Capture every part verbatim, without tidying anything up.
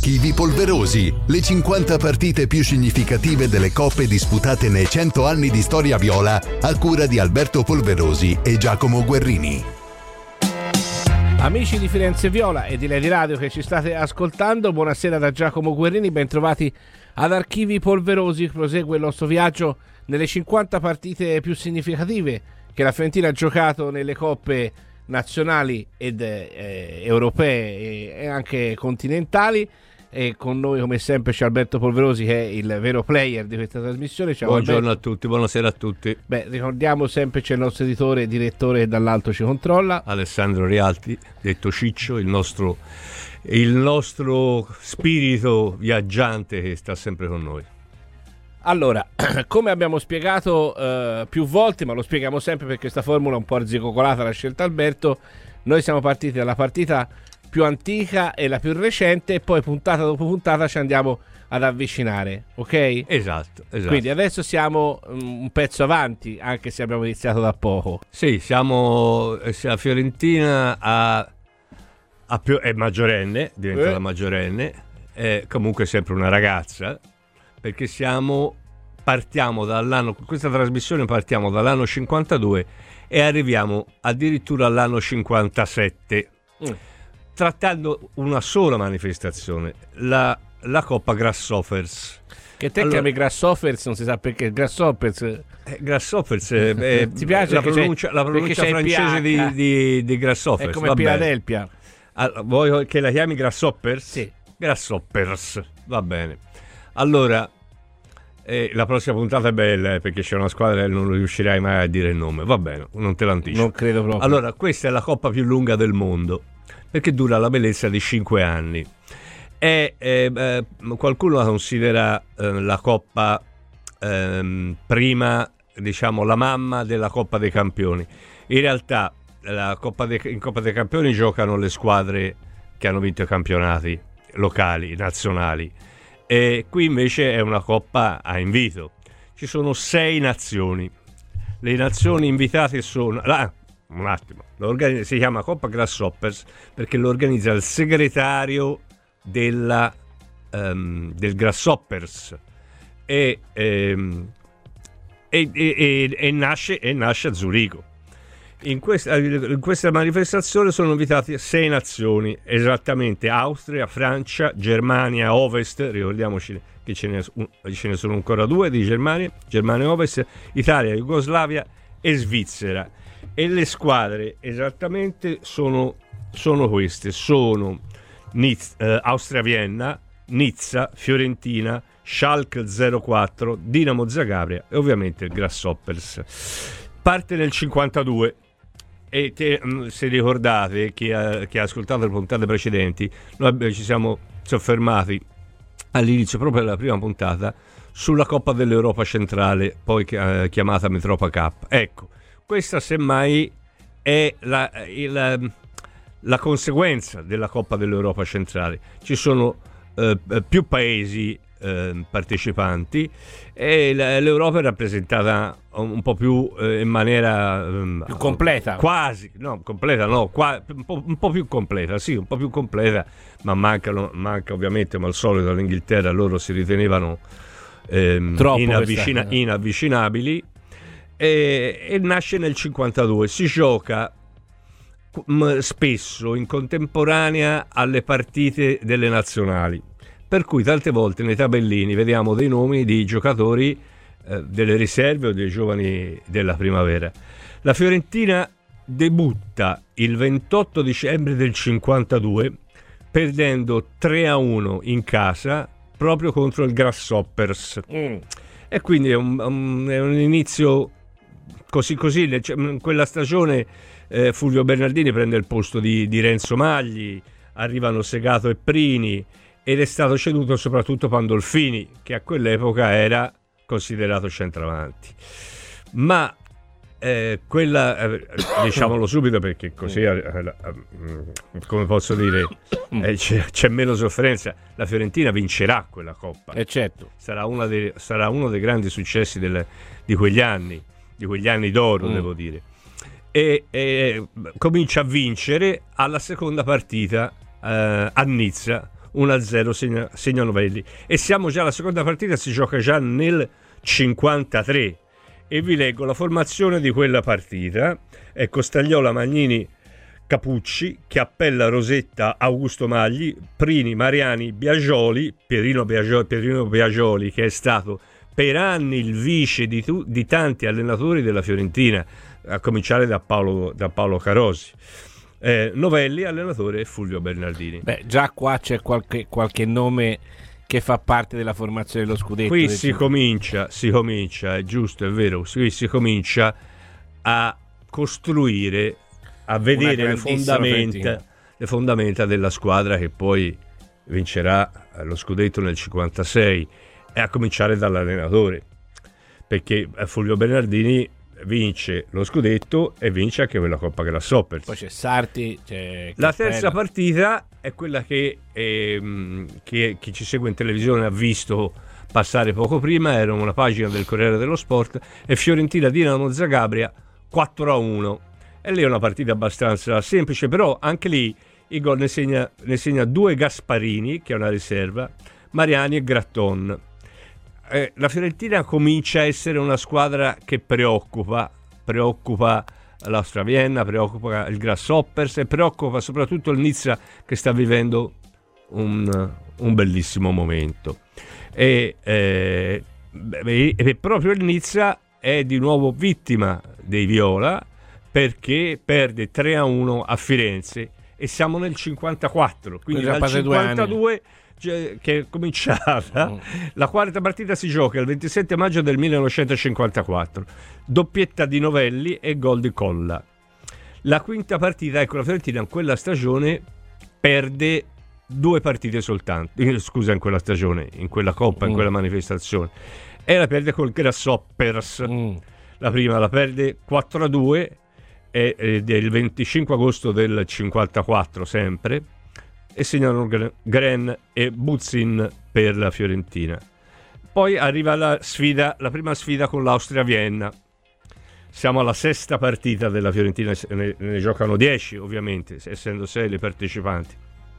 archivi polverosi, le cinquanta partite più significative delle coppe disputate nei cento anni di storia viola, a cura di Alberto Polverosi e Giacomo Guerrini. Amici di Firenze Viola e di Lady Radio che ci state ascoltando, buonasera da Giacomo Guerrini, bentrovati ad Archivi Polverosi. Prosegue il nostro viaggio nelle cinquanta partite più significative che la Fiorentina ha giocato nelle coppe nazionali ed eh, europee e anche continentali. E con noi come sempre c'è Alberto Polverosi, che è il vero player di questa trasmissione. Ciao, buongiorno Alberto. A tutti, buonasera a tutti. Beh, ricordiamo sempre c'è il nostro editore e direttore che dall'alto ci controlla, Alessandro Rialti, detto Ciccio, il nostro, il nostro spirito viaggiante che sta sempre con noi. Allora, come abbiamo spiegato uh, più volte, ma lo spieghiamo sempre perché questa formula è un po' arzigogolata, l'ha scelta Alberto, noi siamo partiti dalla partita più antica e la più recente e poi puntata dopo puntata ci andiamo ad avvicinare, ok? Esatto, esatto. Quindi adesso siamo um, un pezzo avanti, anche se abbiamo iniziato da poco. Sì, siamo, la Fiorentina a, a più, è maggiorenne, diventa eh. la maggiorenne, è comunque sempre una ragazza, perché siamo, partiamo dall'anno, questa trasmissione partiamo dall'anno cinquantadue e arriviamo addirittura all'anno cinquantasette, mm. trattando una sola manifestazione, la, la Coppa Grasshoppers. Che te allora, chiami Grasshoppers, non si sa perché, Grasshoppers... Eh, Grasshoppers è, è, ti piace la pronuncia, la pronuncia francese di, di, di Grasshoppers. È come Philadelphia. Allora, vuoi che la chiami Grasshoppers? Sì. Grasshoppers, va bene. Allora, eh, la prossima puntata è bella eh, perché c'è una squadra e non riuscirai mai a dire il nome. Va bene, non te l'anticipo. Non credo proprio. Allora, questa è la coppa più lunga del mondo perché dura la bellezza di cinque anni. E eh, eh, qualcuno la considera eh, la coppa eh, prima, diciamo, la mamma della Coppa dei Campioni. In realtà, la Coppa dei, in Coppa dei Campioni giocano le squadre che hanno vinto i campionati locali, nazionali. E qui invece è una coppa a invito. Ci sono sei nazioni. Le nazioni invitate sono ah, un attimo si chiama Coppa Grasshoppers perché lo organizza il segretario della, um, del Grasshoppers e, um, e, e, e, e, nasce, e nasce a Zurigo. In questa, in questa manifestazione sono invitate sei nazioni, esattamente Austria, Francia, Germania Ovest, ricordiamoci che ce ne, ce ne sono ancora due di Germania, Germania Ovest, Italia, Jugoslavia e Svizzera. E le squadre esattamente sono, sono queste, sono Niz, eh, Austria-Vienna, Nizza, Fiorentina, Schalke zero quattro, Dinamo Zagabria e ovviamente il Grasshoppers. Parte nel cinquantadue. E te, se ricordate chi ha, chi ha ascoltato le puntate precedenti, noi ci siamo soffermati all'inizio proprio della prima puntata sulla Coppa dell'Europa centrale, poi eh, chiamata Metropa Cup. Ecco, questa semmai è la, la, la conseguenza della Coppa dell'Europa centrale. Ci sono eh, più paesi eh, partecipanti e l'Europa è rappresentata un po' più eh, in maniera um, più completa, quasi no completa no qua, un, po', un po' più completa sì un po' più completa ma mancano manca ovviamente ma al solito all'Inghilterra loro si ritenevano ehm, inavvicina, inavvicinabili e, e nasce nel cinquantadue. Si gioca m, spesso in contemporanea alle partite delle nazionali, per cui tante volte nei tabellini vediamo dei nomi di giocatori eh, delle riserve o dei giovani della primavera. La Fiorentina debutta il ventotto dicembre del cinquantadue perdendo tre a uno in casa proprio contro il Grasshoppers. Mm. E quindi è un, un, è un inizio così così. In quella stagione eh, Fulvio Bernardini prende il posto di, di Renzo Magli, arrivano Segato e Prini ed è stato ceduto soprattutto Pandolfini, che a quell'epoca era considerato centravanti. Ma eh, quella, eh, diciamolo subito perché così, eh, eh, come posso dire, eh, c'è, c'è meno sofferenza, la Fiorentina vincerà quella Coppa. E certo. Sarà, una dei, sarà uno dei grandi successi del, di quegli anni, di quegli anni d'oro, mm. devo dire. E, e comincia a vincere alla seconda partita eh, a Nizza, uno a zero segna, segna Novelli. E siamo già alla seconda partita, si gioca già nel cinquantatré. E vi leggo la formazione di quella partita. Ecco, Stagliola, Magnini, Capucci, Chiappella, Rosetta, Augusto Magli, Prini, Mariani, Biagioli, Pierino Biagioli, Pierino Biagioli che è stato per anni il vice di, tu, di tanti allenatori della Fiorentina, a cominciare da Paolo, da Paolo Carosi. Eh, Novelli, allenatore Fulvio Bernardini. Beh, già qua c'è qualche, qualche nome che fa parte della formazione dello scudetto. Qui si comincia, si comincia, è giusto, è vero, qui si comincia a costruire, a vedere le fondamenta, le fondamenta della squadra che poi vincerà lo scudetto nel cinquantasei, e a cominciare dall'allenatore, perché Fulvio Bernardini vince lo scudetto e vince anche quella Coppa Grasshoppers. Poi c'è Sarti, c'è la terza partita è quella che, ehm, che chi ci segue in televisione ha visto passare poco prima, era una pagina del Corriere dello Sport, e Fiorentina Dinamo Zagabria quattro a uno, e lì è una partita abbastanza semplice, però anche lì i gol ne segna, ne segna due Gasparini, che è una riserva, Mariani e Gratton. Eh, la Fiorentina comincia a essere una squadra che preoccupa, preoccupa l'Austria Vienna, preoccupa il Grasshoppers e preoccupa soprattutto il Nizza, che sta vivendo un, un bellissimo momento. E, eh, e proprio il Nizza è di nuovo vittima dei Viola, perché perde tre a uno a Firenze, e siamo nel cinquantaquattro, quindi dal cinquantadue che è cominciata. Mm. La quarta partita si gioca il ventisette maggio del millenovecentocinquantaquattro, doppietta di Novelli e gol di Colla. La quinta partita, ecco, la Fiorentina in quella stagione perde due partite soltanto, scusa, in quella stagione, in quella Coppa, mm. in quella manifestazione, e la perde col Grasshoppers. Mm. La prima la perde quattro a due, è, è del venticinque agosto del cinquantaquattro sempre, e segnano Gren e Buzzin per la Fiorentina. Poi arriva la sfida, la prima sfida con l'Austria Vienna. Siamo alla sesta partita della Fiorentina, ne, ne giocano dieci ovviamente, essendo sei le partecipanti.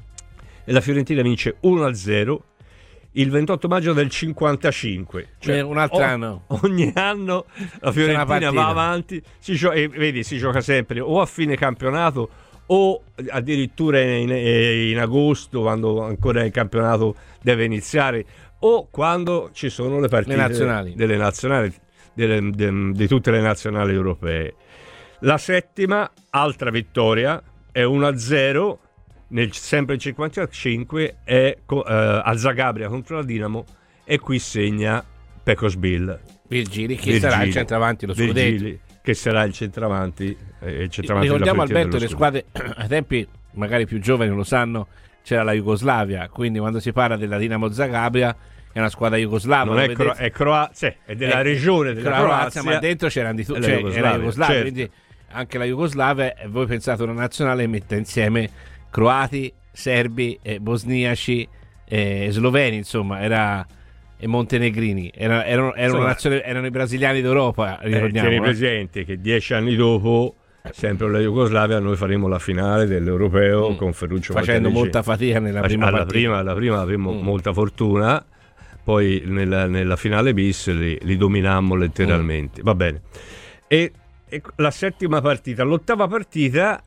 E la Fiorentina vince uno a zero il ventotto maggio del cinquantacinque. Cioè, un altro o, anno. Ogni anno la Fiorentina va avanti, si gio- e vedi, si gioca sempre o a fine campionato o addirittura in, in agosto, quando ancora il campionato deve iniziare, o quando ci sono le partite le nazionali. delle nazionali, delle, de, di tutte le nazionali europee. La settima, altra vittoria, è uno a zero, nel, sempre il cinquantacinque, è uh, a Zagabria contro la Dinamo, e qui segna Pecos Bill. Virgili, che Virgili, sarà il centravanti lo scudetto. Virgili, che sarà il centravanti, eh, il centravanti ricordiamo Alberto, le squadre ai tempi magari più giovani lo sanno, c'era la Jugoslavia, quindi quando si parla della Dinamo Zagabria è una squadra jugoslava, non è, cro- è Croazia, è della è, regione della Croazia, Croazia, ma dentro c'erano di tutto, cioè, Jugoslavia, era Jugoslavia, certo. Quindi anche la Jugoslavia, e voi pensate una nazionale mette insieme croati, serbi, eh, bosniaci, eh, sloveni, insomma, era e montenegrini, era, erano, erano, una nazione, erano i brasiliani d'Europa, ricordiamo. Tieni presente che dieci anni dopo, sempre la Jugoslavia, noi faremo la finale dell'Europeo mm. con Ferruccio facendo Matalici. molta fatica nella Fac- prima alla partita. prima, alla prima avremo mm. molta fortuna, poi nella, nella finale bis li, li dominammo letteralmente. Mm. Va bene. E, e la settima partita, l'ottava partita,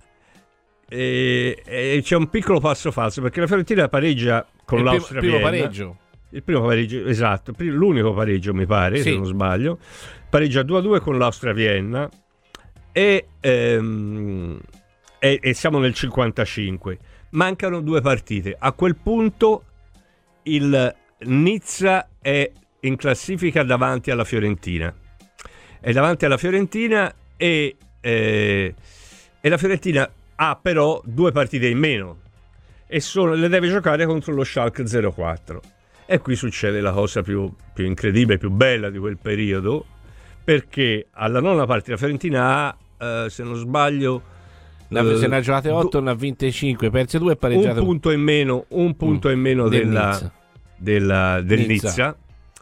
e, e c'è un piccolo passo falso, perché la Fiorentina pareggia con il l'Austria primo, primo Vienna. pareggio. Il primo pareggio, esatto, l'unico pareggio mi pare, sì. se non sbaglio. Pareggia due a due con l'Austria Vienna, e, ehm, e, e siamo nel cinquantacinque. Mancano due partite. A quel punto il Nizza è in classifica davanti alla Fiorentina. È davanti alla Fiorentina e, eh, e la Fiorentina ha però due partite in meno e sono, le deve giocare contro lo Schalke zero quattro. E qui succede la cosa più, più incredibile, più bella di quel periodo, perché alla nona partita la Fiorentina ha, eh, se non sbaglio, eh, se ne ha giocate otto, ne ha vinte cinque, perse due e pareggiate un punto in meno, un punto mm. in meno del della, Nizza. Della, del Nizza. Nizza.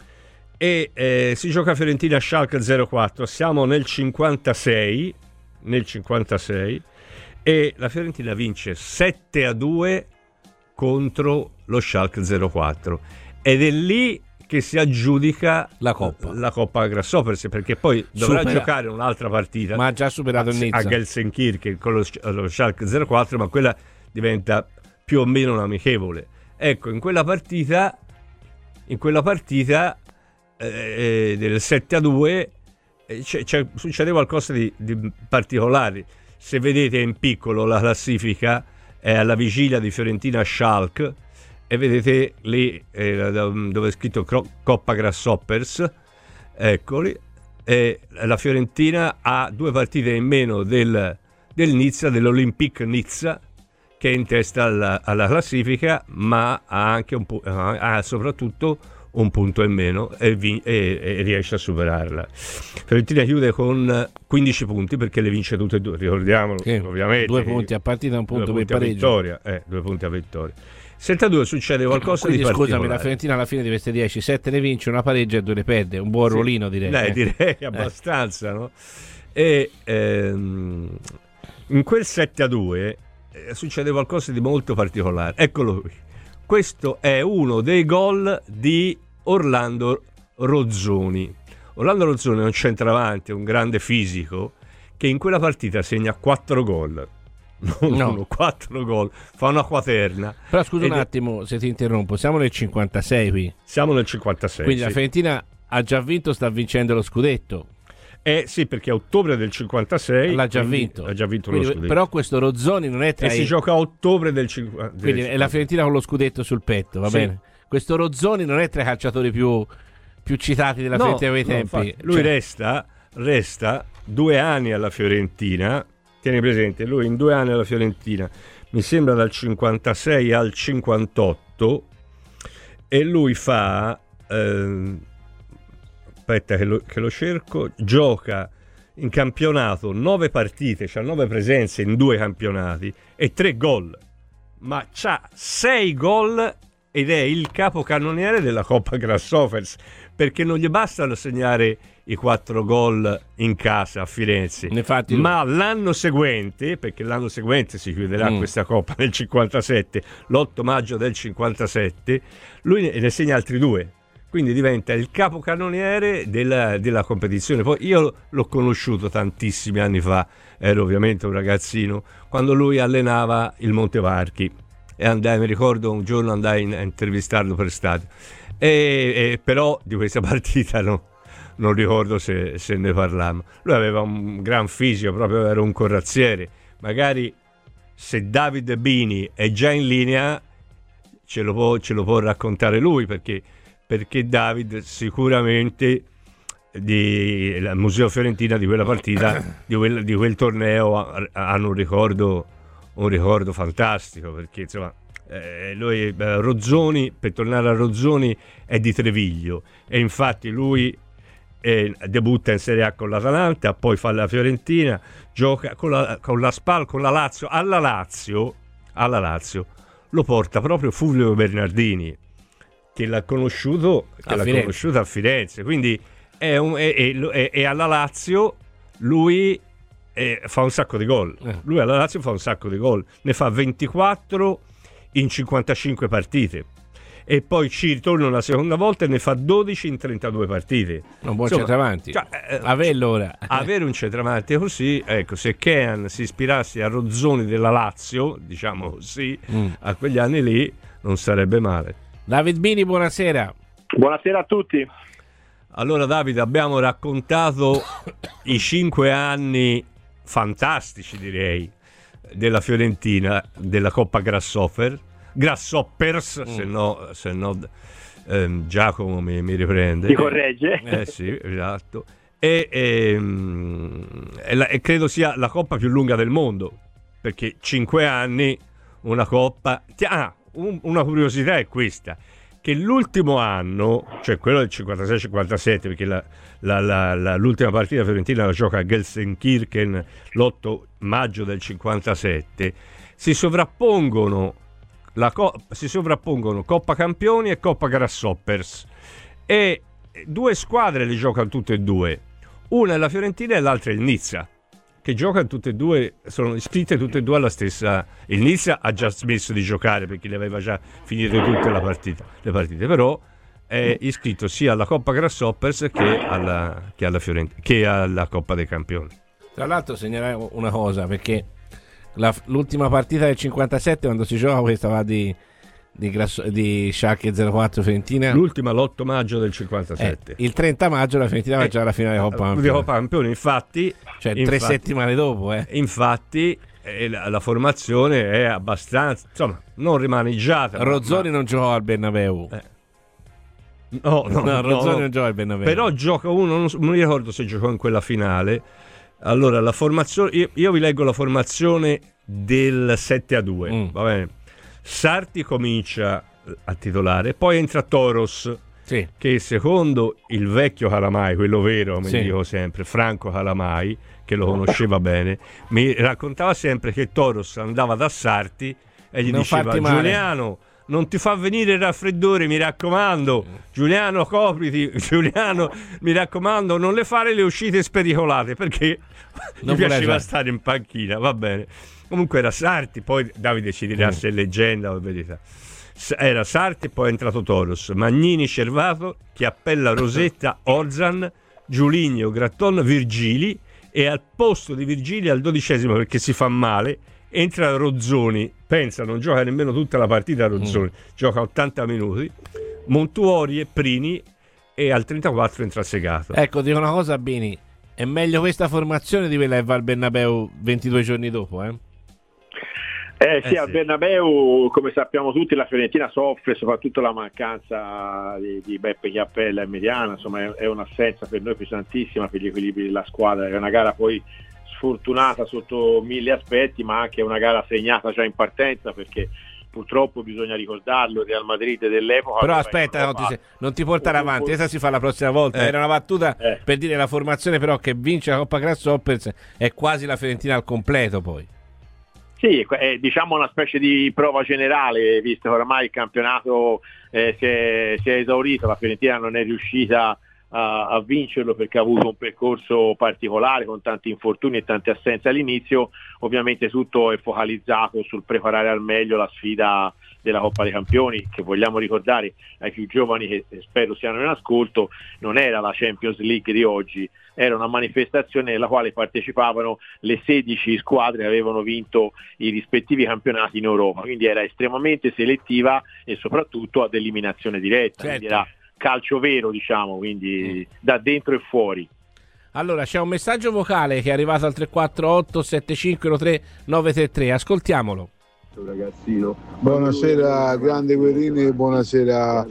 E eh, si gioca Fiorentina Schalke zero quattro. Siamo nel cinquantasei, nel cinquantasei, e la Fiorentina vince sette a due contro lo Schalke zero quattro, ed è lì che si aggiudica la Coppa, la Coppa Grasshoppers, perché poi dovrà Supera. giocare un'altra partita, ma ha già superato il Nizza a Gelsenkirchen con lo, lo Schalke zero quattro, ma quella diventa più o meno un amichevole. Ecco, in quella partita in quella partita eh, del sette a due eh, c'è, c'è, succede qualcosa di, di particolare. Se vedete in piccolo la classifica è alla vigilia di Fiorentina Schalke, e vedete lì eh, dove è scritto Coppa Grasshoppers, eccoli, e la Fiorentina ha due partite in meno del, del Nizza, dell'Olympique Nizza, che è in testa alla, alla classifica, ma ha anche un pu- ha soprattutto un punto in meno e, vi- e, e riesce a superarla. Fiorentina chiude con quindici punti perché le vince tutte e due, ricordiamolo, sì, ovviamente. Due punti a partita, un punto per pareggio. Vittoria, eh, due punti a vittoria. sette a due succede qualcosa Quindi, di particolare. Scusami, la Fiorentina alla fine di queste dieci, sette ne vince, una pareggia e due le perde. Un buon sì, ruolino, direi. Dai, eh. direi abbastanza, no? E ehm, in quel sette a due eh, succede qualcosa di molto particolare. Eccolo qui. Questo è uno dei gol di Orlando Rozzoni. Orlando Rozzoni è un centravanti, un grande fisico, che in quella partita segna quattro gol. Non no. uno, quattro gol, fa una quaterna. Però scusa un Ed è... attimo se ti interrompo, siamo nel cinquantasei qui. Siamo nel cinquantasei. Quindi sì. La Fiorentina ha già vinto, sta vincendo lo scudetto. Eh sì, perché a ottobre del cinquantasei l'ha già vinto. Ha già vinto quindi, lo scudetto. Però questo Rozzoni non è tra e i... si gioca a ottobre del cinquantasei. Quindi è la Fiorentina con lo scudetto sul petto, va sì. bene. Questo Rozzoni non è tra i calciatori più, più citati della no, Fiorentina quei no, tempi. infatti, lui cioè... resta, resta due anni alla Fiorentina. Tieni presente, lui in due anni alla Fiorentina, mi sembra dal cinquantasei al cinquantotto, e lui fa eh, aspetta che lo, che lo cerco, gioca in campionato nove partite, c'ha nove presenze in due campionati e tre gol, ma c'ha sei gol ed è il capocannoniere della Coppa Grasshoppers, perché non gli bastano segnare i quattro gol in casa a Firenze. Infatti, ma l'anno seguente, perché l'anno seguente si chiuderà mm. questa Coppa nel cinquantasette, l'otto maggio del cinquantasette, lui ne segna altri due, quindi diventa il capocannoniere della, della competizione. Poi io l'ho conosciuto tantissimi anni fa, ero ovviamente un ragazzino, quando lui allenava il Montevarchi, e andai, mi ricordo un giorno andai a intervistarlo per stadio, e, e però di questa partita no, non ricordo se, se ne parlammo. Lui aveva un gran fisico, proprio era un corazziere. Magari se David Bini è già in linea ce lo può, ce lo può raccontare lui, perché, perché David sicuramente di, il Museo Fiorentina di quella partita, di quel, di quel torneo hanno un ricordo, un ricordo fantastico, perché insomma eh, lui, eh, Rozzoni, per tornare a Rozzoni, è di Treviglio, e infatti lui eh, debutta in Serie A con l'Atalanta, poi fa la Fiorentina, gioca con la, con la Spal, con la Lazio, alla Lazio, alla Lazio lo porta proprio Fulvio Bernardini, che l'ha conosciuto, che l'ha conosciuto a Firenze, quindi è un, è, è, è, è alla Lazio lui eh, fa un sacco di gol, eh. lui alla Lazio fa un sacco di gol, ne fa ventiquattro in cinquantacinque partite, e poi ci ritorna una seconda volta e ne fa dodici in trentadue partite. Un buon centravanti, cioè, eh, averlo ora. Avere un centravanti così, ecco, se Kean si ispirasse a Rozzoni della Lazio, diciamo così, mm. a quegli anni lì, non sarebbe male. David Bini, buonasera. Buonasera a tutti. Allora Davide, abbiamo raccontato i cinque anni fantastici, direi, della Fiorentina, della Coppa Grasshopper, Grasshoppers, mm. se no, se no ehm, Giacomo mi, mi riprende. Ti corregge. Eh sì, esatto. E, ehm, e, la, e credo sia la Coppa più lunga del mondo, perché cinque anni, una Coppa... Ah, un, una curiosità è questa, che l'ultimo anno, cioè quello del cinquantasei cinquantasette, perché la, la, la, la, l'ultima partita fiorentina la gioca a Gelsenkirchen l'otto maggio del cinquantasette, si sovrappongono la co- si sovrappongono Coppa Campioni e Coppa Grasshoppers, e due squadre le giocano tutte e due, una è la Fiorentina e l'altra è il Nizza, che giocano tutte e due, sono iscritte tutte e due alla stessa. Il Nizza ha già smesso di giocare perché le aveva già finite tutte la partita, le partite, però è iscritto sia alla Coppa Grasshoppers che alla, che alla Fiorentina, che alla Coppa dei Campioni. Tra l'altro segnalare una cosa, perché la, l'ultima partita del cinquantasette, quando si gioca questa va di di, Grasso, di Schalke zero quattro Fiorentina, l'ultima l'otto maggio del cinquantasette, eh, il trenta maggio la Fiorentina va eh, già alla finale Coppa Campioni, Coppa Campioni, infatti, cioè infatti, tre settimane dopo eh. infatti eh, la, la formazione è abbastanza, insomma, non rimaneggiata. Rozzoni ma... non giocò al Bernabeu, eh. no, no, no, Rozzoni no, non giocò al Bernabeu, però gioca uno, non, non mi ricordo se giocò in quella finale. Allora la formazione, io, io vi leggo la formazione del sette a due, mm. va bene. Sarti comincia a titolare, poi entra Toros, sì, che secondo il vecchio Calamai, quello vero, come sì. dico sempre, Franco Calamai, che lo conosceva bene, mi raccontava sempre che Toros andava da Sarti e gli non diceva: Giuliano, non ti fa venire il raffreddore, mi raccomando, Giuliano, copriti, Giuliano, mi raccomando, non le fare le uscite spericolate, perché non gli piaceva già stare in panchina, va bene. Comunque era Sarti, poi Davide ci dirà mm. se è leggenda o verità. Era Sarti, poi è entrato Toros, Magnini, Cervato, Chiappella, Rosetta, Orzan, Giuligno, Gratton, Virgili, e al posto di Virgili al dodicesimo, perché si fa male, entra Rozzoni. Pensa, non gioca nemmeno tutta la partita Rozzoni, mm. gioca ottanta minuti, Montuori e Prini, e al trentaquattro entra Segato. Ecco, dico una cosa, Bini, è meglio questa formazione di quella che va al Bernabeu ventidue giorni dopo, eh? Eh sì, eh al sì. Bernabeu, come sappiamo tutti, la Fiorentina soffre soprattutto la mancanza di, di Beppe Chiappella e Mediana, insomma è, è un'assenza per noi pesantissima per gli equilibri della squadra. È una gara poi sfortunata sotto mille aspetti, ma anche una gara segnata già in partenza, perché purtroppo bisogna ricordarlo, il Real Madrid dell'epoca. Però aspetta, non ti, non ti portare avanti, questa si fa la prossima volta. Eh. Era una battuta eh. per dire la formazione, però, che vince la Coppa Grasshoppers è quasi la Fiorentina al completo poi. Sì, è diciamo una specie di prova generale, visto che oramai il campionato eh, si, è, si è esaurito, la Fiorentina non è riuscita a, a vincerlo perché ha avuto un percorso particolare con tanti infortuni e tante assenze all'inizio. Ovviamente tutto è focalizzato sul preparare al meglio la sfida della Coppa dei Campioni, che vogliamo ricordare ai più giovani che spero siano in ascolto, non era la Champions League di oggi, era una manifestazione nella quale partecipavano le sedici squadre che avevano vinto i rispettivi campionati in Europa, quindi era estremamente selettiva e soprattutto ad eliminazione diretta, certo. Quindi era calcio vero, diciamo, quindi mm. da dentro e fuori. Allora c'è un messaggio vocale che è arrivato al tre quattro otto sette cinque uno tre nove tre tre, ascoltiamolo. Ragazzino. Buonasera grande Guerrini e buonasera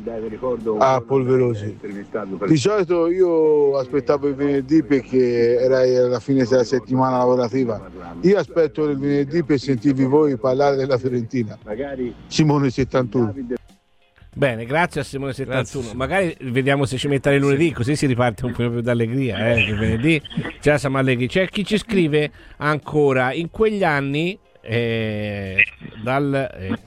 a Polverosi. Di solito io aspettavo il venerdì perché era la fine della settimana lavorativa. Io aspetto il venerdì per sentirvi voi parlare della Fiorentina. Simone settantuno. Bene, grazie a Simone settantuno. Grazie. Magari vediamo se ci mettere lunedì, così si riparte un po' più d'allegria, eh? Il venerdì già siamo allegri. C'è chi ci scrive ancora: in quegli anni eh, dal eh,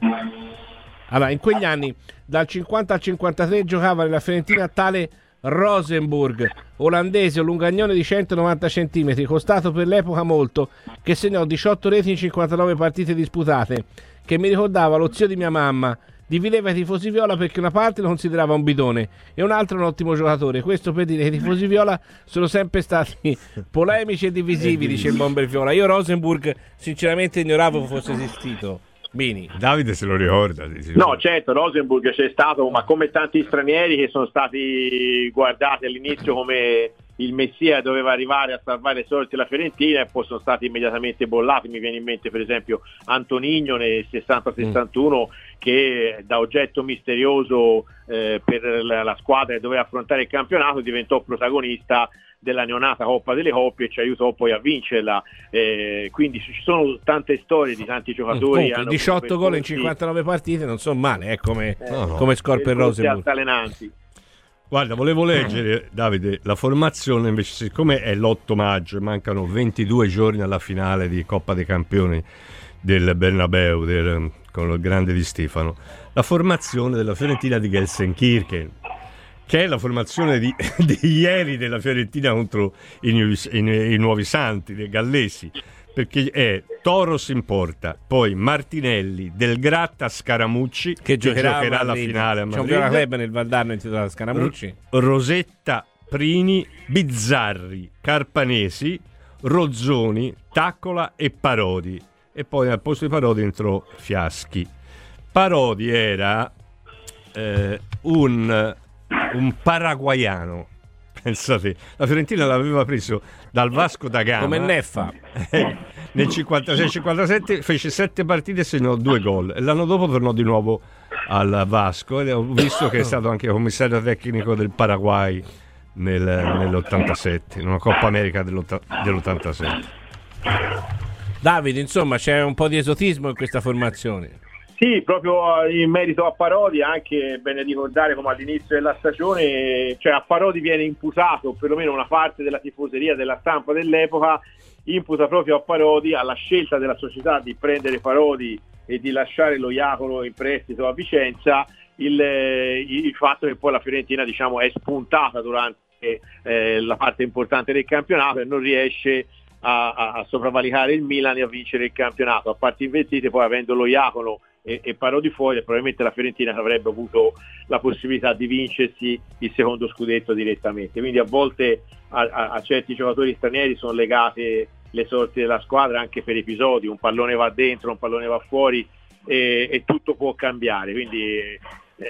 allora in quegli anni dal cinquanta al cinquantatré giocava nella Fiorentina tale Rosenburg, olandese, un lungagnone di centonovanta centimetri, costato per l'epoca molto, che segnò diciotto reti in cinquantanove partite disputate, che mi ricordava lo zio di mia mamma. Divideva i tifosi viola perché una parte lo considerava un bidone e un altro un ottimo giocatore. Questo per dire che i tifosi viola sono sempre stati polemici e divisivi, dice il Bomber Viola. Io Rosenburg sinceramente ignoravo fosse esistito. Bini. Davide se lo ricorda. No, certo, Rosenburg c'è stato, ma come tanti stranieri che sono stati guardati all'inizio come il messia doveva arrivare a salvare i sorti della Fiorentina e poi sono stati immediatamente bollati. Mi viene in mente per esempio Antonigno nel sessanta sessantuno mm. che da oggetto misterioso eh, per la, la squadra che doveva affrontare il campionato diventò protagonista della neonata Coppa delle Coppie e ci aiutò poi a vincerla, eh, quindi ci sono tante storie di tanti giocatori. Comunque, diciotto gol in cinquantanove partite non sono male, eh, come, eh, no, no. come score per Rosenburg. Altalenanti. Guarda, volevo leggere, Davide, la formazione invece, siccome è l'otto maggio e mancano ventidue giorni alla finale di Coppa dei Campioni del Bernabeu del, con il grande Di Stefano, la formazione della Fiorentina di Gelsenkirchen. che è la formazione di, di ieri della Fiorentina contro i, nuovi, i, i nuovi santi, dei gallesi, perché è Toros in porta, poi Martinelli, Del Gratta, Scaramucci, che giocherà, che giocherà la finale a Madrid. C'è un vero club nel Valdarno intitolato Scaramucci. Rosetta, Prini, Bizzarri, Carpanesi, Rozzoni, Taccola e Parodi. E poi al posto di Parodi entrò Fiaschi. Parodi era eh, un, un paraguaiano. Pensate, la Fiorentina l'aveva preso dal Vasco da Gama come Neffa nel cinquantasei cinquantasette, fece sette partite e segnò due gol, e l'anno dopo tornò di nuovo al Vasco, e ho visto che è stato anche commissario tecnico del Paraguay nel, nell'ottantasette, in una Coppa America dell'ottantasette. Davide, insomma, c'è un po' di esotismo in questa formazione. Sì, proprio in merito a Parodi, anche bene ricordare come all'inizio della stagione, cioè a Parodi viene imputato, perlomeno una parte della tifoseria, della stampa dell'epoca, imputa proprio a Parodi, alla scelta della società di prendere Parodi e di lasciare lo Iacolo in prestito a Vicenza, il, il fatto che poi la Fiorentina, diciamo, è spuntata durante eh, la parte importante del campionato e non riesce a, a, a sopravvalicare il Milan e a vincere il campionato. A parti invertite, poi avendo lo Iacolo e, e Parodi fuori, probabilmente la Fiorentina avrebbe avuto la possibilità di vincersi il secondo scudetto direttamente. Quindi a volte a, a, a certi giocatori stranieri sono legate le sorti della squadra anche per episodi, un pallone va dentro, un pallone va fuori e, e tutto può cambiare. Quindi eh,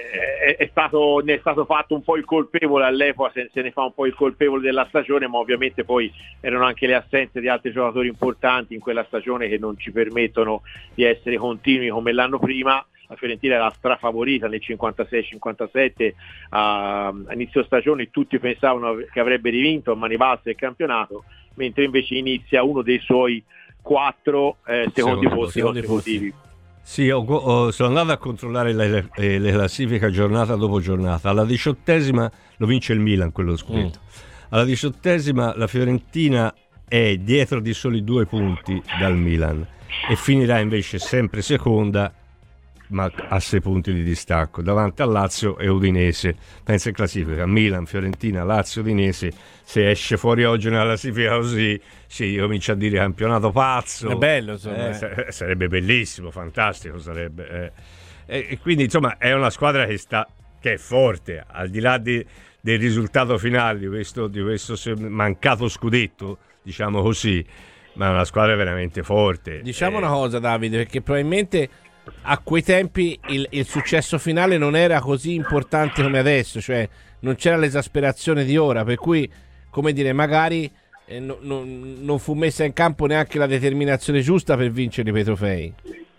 è, è stato, ne è stato fatto un po' il colpevole all'epoca, se, se ne fa un po' il colpevole della stagione, ma ovviamente poi erano anche le assenze di altri giocatori importanti in quella stagione che non ci permettono di essere continui come l'anno prima. La Fiorentina era strafavorita nel cinquantasei cinquantasette a, a inizio stagione, tutti pensavano che avrebbe rivinto a mani basse il campionato, mentre invece inizia uno dei suoi quattro eh, secondi posti consecutivi. Sì, ho, ho, sono andato a controllare le, le, le classifiche giornata dopo giornata. Alla diciottesima lo vince il Milan, quello scudetto. Mm. Alla diciottesima la Fiorentina è dietro di soli due punti dal Milan e finirà invece sempre seconda, ma a sei punti di distacco davanti a Lazio e Udinese. Pensa in classifica: Milan, Fiorentina, Lazio, Udinese. Se esce fuori oggi nella classifica così, sì, comincia a dire campionato pazzo. È bello, insomma, eh, eh. Sarebbe bellissimo, fantastico sarebbe. Eh. E, e quindi insomma è una squadra che sta, che è forte, al di là di, del risultato finale di questo, di questo mancato scudetto, diciamo così, ma è una squadra veramente forte. Diciamo eh. una cosa, Davide, perché probabilmente a quei tempi il, il successo finale non era così importante come adesso, cioè non c'era l'esasperazione di ora, per cui, come dire, magari eh, no, no, non fu messa in campo neanche la determinazione giusta per vincere i trofei.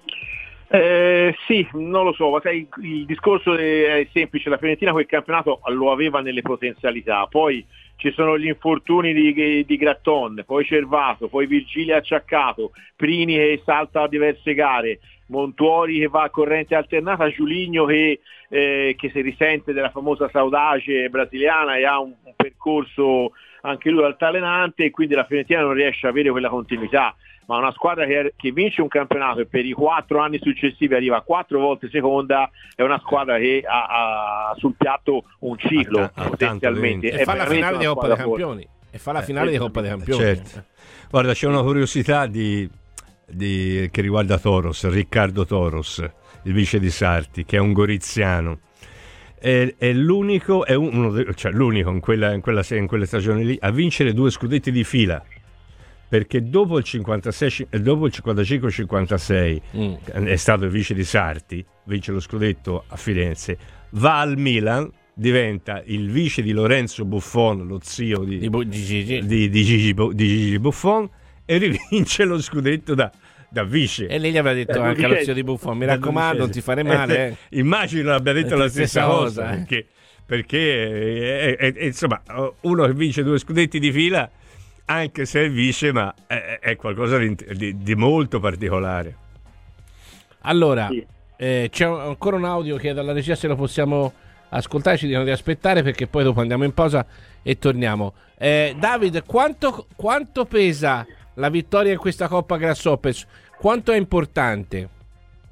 Eh, sì, non lo so, ma sai, il discorso è semplice: la Fiorentina quel campionato lo aveva nelle potenzialità, poi ci sono gli infortuni di, di Gratton, poi Cervato, poi Virgilio acciaccato, Prini che salta a diverse gare, Montuori che va a corrente alternata, Giuligno che, eh, che si risente della famosa saudade brasiliana e ha un, un percorso anche lui altalenante, e quindi la Fiorentina non riesce a avere quella continuità. Ma una squadra che, che vince un campionato e per i quattro anni successivi arriva quattro volte seconda è una squadra che ha, ha sul piatto un ciclo a, a potenzialmente. E fa la finale di Coppa dei Campioni. E fa la finale eh, di Coppa dei Campioni. Certo. Guarda, c'è una curiosità di, di, che riguarda Toros, Riccardo Toros, il vice di Sarti, che è un goriziano. È, è l'unico, è uno, cioè l'unico in quella, in, quella, in quelle stagioni lì a vincere due scudetti di fila. Perché dopo il cinquantasei, dopo il cinquantacinque cinquantasei mm. è stato il vice di Sarti, vince lo scudetto a Firenze, va al Milan, diventa il vice di Lorenzo Buffon, lo zio di, di, Bu- di, Gigi. di, di, Gigi, di Gigi Buffon, e rivince lo scudetto da, da vice. E lei gli aveva detto eh, anche allo zio di Buffon: mi raccomando, non ti fare male. Eh. Immagino abbia detto la stessa cosa, cosa eh. perché, perché è, è, è, insomma, uno che vince due scudetti di fila, anche se è vice, ma è, è qualcosa di, di, di molto particolare. Allora, sì. eh, c'è ancora un audio che dalla regia, se lo possiamo ascoltare, ci dicono di aspettare perché poi dopo andiamo in pausa e torniamo. Eh, David, quanto, quanto pesa la vittoria in questa Coppa Grasshoppers? Quanto è importante?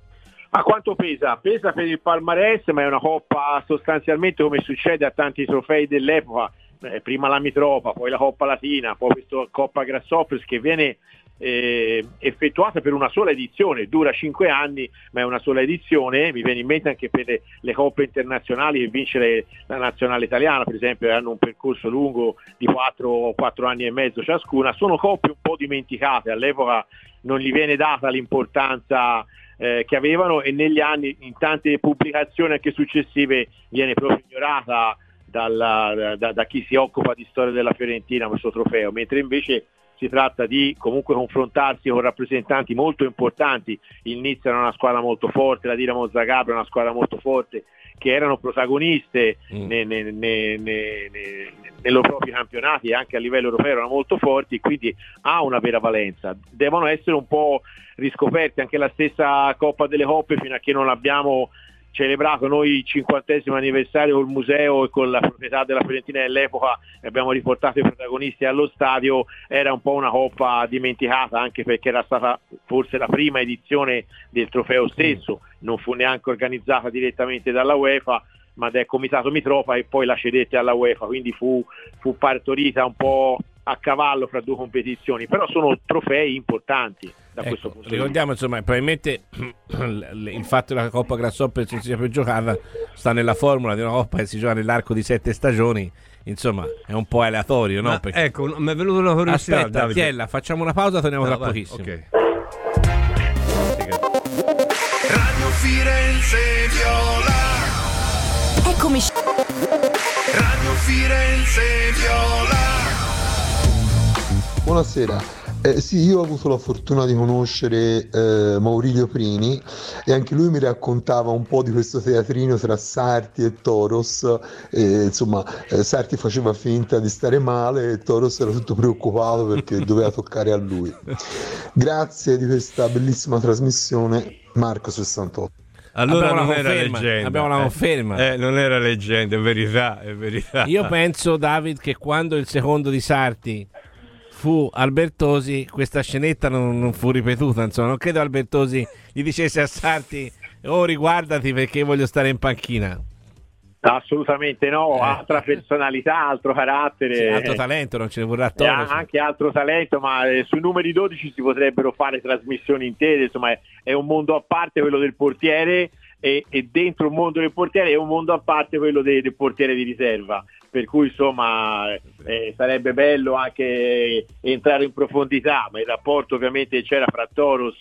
A quanto pesa? Pesa per il palmarès, ma è una coppa sostanzialmente come succede a tanti trofei dell'epoca, eh, prima la Mitropa, poi la Coppa Latina, poi questa Coppa Grasshoppers che viene eh, effettuata per una sola edizione, dura cinque anni ma è una sola edizione. Mi viene in mente anche per le, le coppe internazionali che vincere la nazionale italiana, per esempio, hanno un percorso lungo di quattro anni e mezzo ciascuna. Sono coppe un po' dimenticate, all'epoca non gli viene data l'importanza Eh, che avevano, e negli anni in tante pubblicazioni anche successive viene proprio ignorata dalla, da, da chi si occupa di storia della Fiorentina questo trofeo, mentre invece si tratta di comunque confrontarsi con rappresentanti molto importanti. Il Nizza era una squadra molto forte, la Dinamo Zagabria è una squadra molto forte, che erano protagoniste mm. nei, nei, nei, nei, nei loro propri campionati e anche a livello europeo erano molto forti, quindi ha una vera valenza. Devono essere un po' riscoperti. Anche la stessa Coppa delle Coppe, fino a che non abbiamo celebrato noi il cinquantesimo anniversario col museo e con la proprietà della Fiorentina dell'epoca, abbiamo riportato i protagonisti allo stadio, era un po' una coppa dimenticata, anche perché era stata forse la prima edizione del trofeo stesso, non fu neanche organizzata direttamente dalla UEFA ma del comitato Mitropa, e poi la cedette alla UEFA, quindi fu, fu partorita un po' a cavallo fra due competizioni, però sono trofei importanti da ecco, questo punto di ricordiamo vista. Insomma, probabilmente il fatto che la Coppa Grasshoppers non sia più giocata sta nella formula di una Coppa che si gioca nell'arco di sette stagioni, insomma è un po' aleatorio, no? Ma, Perché... ecco, mi è venuta una curiosità. Aspetta, Davide. Chiella, facciamo una pausa, torniamo no, tra vai, pochissimo. Okay. Radio Firenze Viola. Eccomi. Radio Firenze Viola. Buonasera. Eh, sì, io ho avuto la fortuna di conoscere eh, Maurilio Prini, e anche lui mi raccontava un po' di questo teatrino tra Sarti e Toros. E, insomma, eh, Sarti faceva finta di stare male e Toros era tutto preoccupato perché doveva toccare a lui. Grazie di questa bellissima trasmissione, Marco sessantotto. Allora abbiamo non una era conferma, leggenda. abbiamo una eh. conferma. Eh, non era leggenda, è verità, è verità. Io penso, David, che quando il secondo di Sarti fu Albertosi, questa scenetta non, non fu ripetuta, insomma, non credo Albertosi gli dicesse a Sarti: oh, riguardati perché voglio stare in panchina. Assolutamente no, eh. altra personalità, altro carattere, sì, altro talento, non ce ne vorrà Toro, sì. Anche altro talento, ma eh, sui numeri dodici si potrebbero fare trasmissioni intere, insomma è, è un mondo a parte quello del portiere, e, e dentro il mondo del portiere è un mondo a parte quello de, del portiere di riserva, per cui insomma eh, sarebbe bello anche entrare in profondità, ma il rapporto ovviamente c'era fra Toros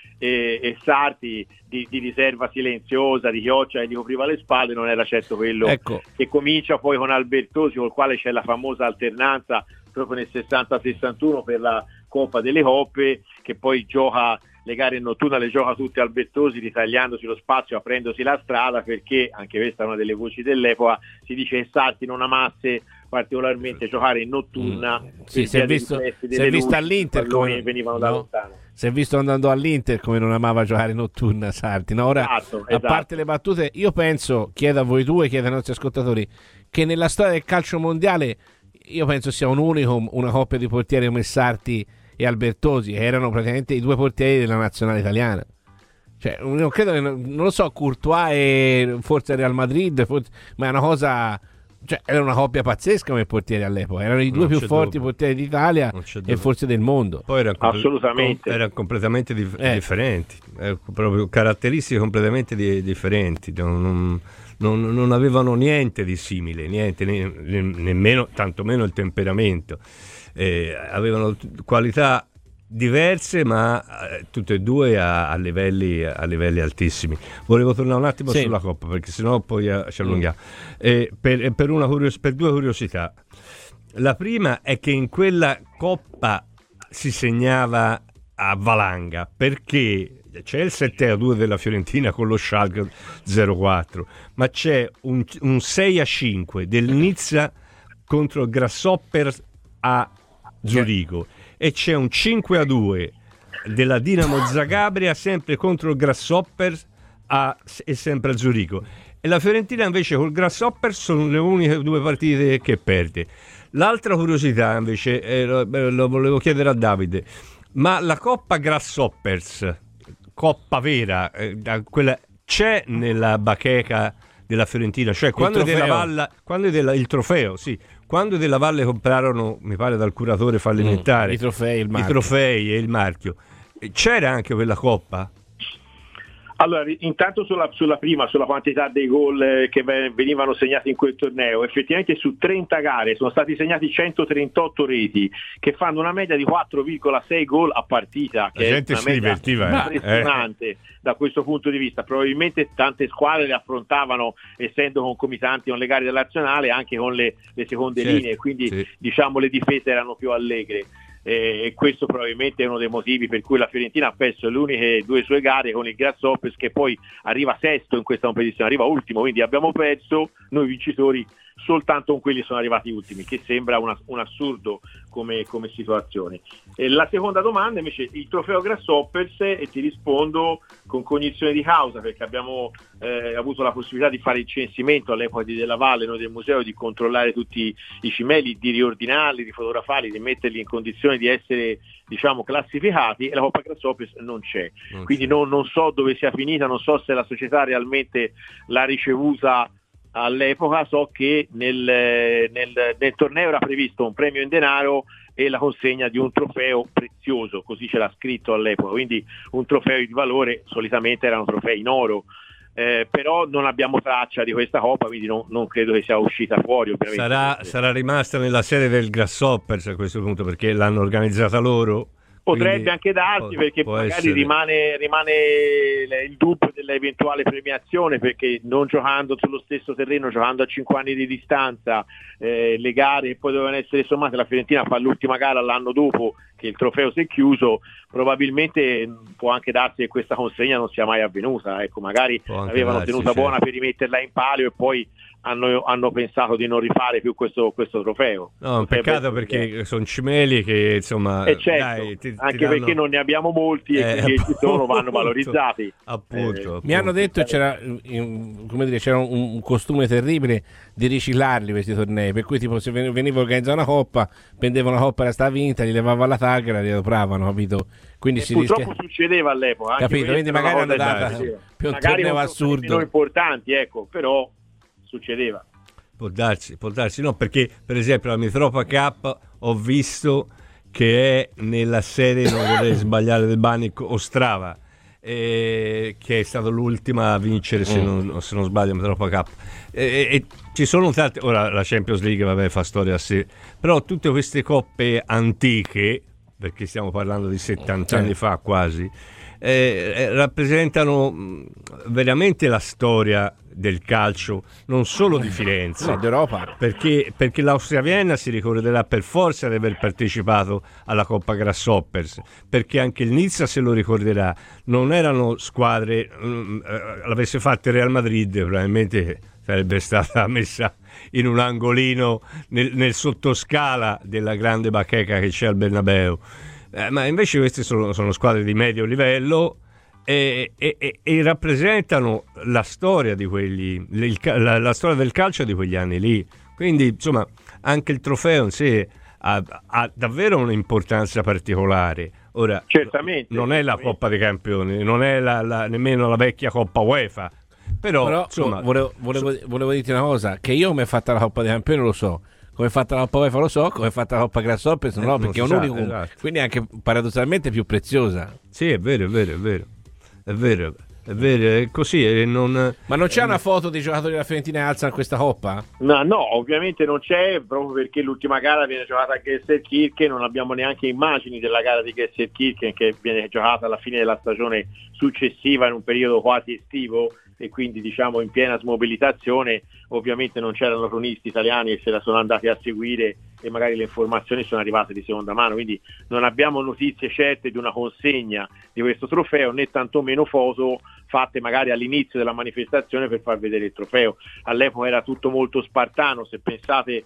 e, e Sarti di, di riserva silenziosa, di chioccia che gli copriva le spalle, non era certo quello, ecco, che comincia poi con Albertosi, col quale c'è la famosa alternanza proprio nel sessanta sessantuno per la Coppa delle Coppe, che poi gioca le gare in notturna, le gioca tutte Albertosi, ritagliandosi lo spazio, aprendosi la strada, perché anche questa è una delle voci dell'epoca, si dice che Sarti non amasse particolarmente giocare in notturna. Mm. Sì, si è visto, si è visto all'Inter come venivano no? da lontano. Si è visto andando all'Inter come non amava giocare in notturna Sarti. No, ora, esatto, a esatto. parte le battute, io penso, chiedo a voi due, chiedo ai nostri ascoltatori, che nella storia del calcio mondiale io penso sia un unicum una coppia di portieri come Sarti e Albertosi, erano praticamente i due portieri della nazionale italiana. Cioè, non credo che, non lo so, Courtois e forse Real Madrid, forse, ma è una cosa, cioè era una coppia pazzesca come portieri all'epoca, erano i due non più forti dubbio. portieri d'Italia e forse del mondo. Poi erano comple- assolutamente com- erano completamente dif- eh. differenti, eh, proprio caratteristiche completamente di- differenti. Non, non, non avevano niente di simile, niente, ne- ne- nemmeno tantomeno il temperamento. Eh, avevano t- qualità diverse, ma eh, tutte e due a, a, livelli, a livelli altissimi. Volevo tornare un attimo sì. sulla Coppa, perché sennò poi eh, ci allunghiamo. Mm. Eh, per, per, una curios- per due curiosità. La prima è che in quella Coppa si segnava a valanga, perché c'è il sette a due della Fiorentina con lo Schalke zero quattro, ma c'è un, un sei a cinque del Nizza contro il Grasshoppers a Zurigo, e c'è un cinque a due della Dinamo Zagabria sempre contro il Grasshoppers a, e sempre a Zurigo, e la Fiorentina invece col Grasshoppers sono le uniche due partite che perde. L'altra curiosità invece eh, lo, lo volevo chiedere a Davide, ma la Coppa Grasshoppers coppa vera, eh, da quella, c'è nella bacheca della Fiorentina, cioè quando della Valle, quando della, il trofeo, sì, quando della Valle comprarono, mi pare dal curatore fallimentare, mm, i trofei, il i trofei e il marchio, c'era anche quella coppa? Allora, intanto sulla, sulla prima, sulla quantità dei gol eh, che venivano segnati in quel torneo, effettivamente su trenta gare sono stati segnati centotrentotto reti, che fanno una media di quattro virgola sei gol a partita, che la gente è una si media divertiva, eh. impressionante eh. da questo punto di vista. Probabilmente tante squadre le affrontavano, essendo concomitanti con le gare della nazionale, anche con le, le seconde certo, linee, quindi sì. diciamo le difese erano più allegre. E questo probabilmente è uno dei motivi per cui la Fiorentina ha perso le uniche due sue gare con il Grasshoppers, che poi arriva sesto in questa competizione, arriva ultimo, quindi abbiamo perso noi vincitori soltanto con quelli sono arrivati ultimi, che sembra una, un assurdo come, come situazione. E la seconda domanda invece, il trofeo Grasshoppers, e ti rispondo con cognizione di causa, perché abbiamo eh, avuto la possibilità di fare il censimento all'epoca di Della Valle, noi del museo, di controllare tutti i cimeli, di riordinarli, di fotografarli, di metterli in condizione di essere, diciamo, classificati, e la Coppa Grasshoppers non c'è, non quindi c'è. Non, non so dove sia finita, non so se la società realmente l'ha ricevuta all'epoca. So che nel, nel, nel torneo era previsto un premio in denaro e la consegna di un trofeo prezioso, così c'era scritto all'epoca, quindi un trofeo di valore, solitamente erano trofei in oro, eh, però non abbiamo traccia di questa coppa, quindi non, non credo che sia uscita fuori. Sarà, sarà rimasta nella sede del Grasshoppers a questo punto, perché l'hanno organizzata loro. Potrebbe Quindi, anche darsi, può, perché può magari rimane, rimane il dubbio dell'eventuale premiazione, perché non giocando sullo stesso terreno, giocando a cinque anni di distanza, eh, le gare che poi dovevano essere sommate, la Fiorentina fa l'ultima gara l'anno dopo che il trofeo si è chiuso, probabilmente può anche darsi che questa consegna non sia mai avvenuta, ecco, magari l'avevano darsi, tenuta certo. buona per rimetterla in palio e poi Hanno, hanno pensato di non rifare più questo, questo trofeo. No, un peccato, perché sono cimeli che insomma eh certo, dai, ti, anche ti danno... perché non ne abbiamo molti e eh, quindi ci sono, vanno valorizzati. Appunto, eh, appunto. Mi hanno detto che c'era, come dire, c'era un, un costume terribile di riciclarli questi tornei, per cui tipo se veniva organizzata una coppa, prendeva una coppa, era stata vinta, gli levava la tag e la riadopravano, capito? Quindi e si purtroppo rischia... succedeva all'epoca, capito? Quindi magari hanno dato più un torneo assurdo, meno importanti, ecco, però succedeva. Può darsi, può darsi, no, perché per esempio la Mitropa Cup ho visto che è nella serie, non vorrei sbagliare, del Banik Ostrava, eh, che è stata l'ultima a vincere, se non, se non sbaglio, la Mitropa Cup. E, e ci sono tante, ora la Champions League, vabbè, fa storia a sé, però tutte queste coppe antiche, perché stiamo parlando di settanta anni fa quasi, eh, rappresentano veramente la storia del calcio, non solo di Firenze, no, d'Europa, perché, perché l'Austria Vienna si ricorderà per forza di aver partecipato alla Coppa Grasshoppers, perché anche il Nizza se lo ricorderà. Non erano squadre, eh, l'avesse fatta il Real Madrid probabilmente sarebbe stata messa in un angolino nel, nel sottoscala della grande bacheca che c'è al Bernabeu, eh, ma invece queste sono, sono squadre di medio livello. E, e, e, e rappresentano la storia di quelli, il, la, la storia del calcio di quegli anni lì. Quindi insomma anche il trofeo in sé ha, ha davvero un'importanza particolare. Ora certamente, non è la certamente. Coppa dei Campioni, non è la, la, nemmeno la vecchia Coppa UEFA, però, però insomma, volevo, volevo, volevo dirti una cosa, che io come è fatta la Coppa dei Campioni lo so, come è fatta la Coppa UEFA lo so, come è fatta la Coppa Grasshoppers non eh, lo so, non perché è un sa, unico, esatto. Quindi è anche paradossalmente più preziosa. Sì, è vero, è vero, è vero. È vero, è vero, è così. È non... Ma non c'è una foto dei giocatori della Fiorentina che alzano questa coppa? No, no, ovviamente non c'è, proprio perché l'ultima gara viene giocata a Gelsenkirchen, non abbiamo neanche immagini della gara di Gelsenkirchen, che viene giocata alla fine della stagione successiva in un periodo quasi estivo e quindi diciamo in piena smobilitazione. Ovviamente non c'erano cronisti italiani e se la sono andati a seguire e magari le informazioni sono arrivate di seconda mano, quindi non abbiamo notizie certe di una consegna di questo trofeo, né tantomeno foto fatte magari all'inizio della manifestazione per far vedere il trofeo. All'epoca era tutto molto spartano, se pensate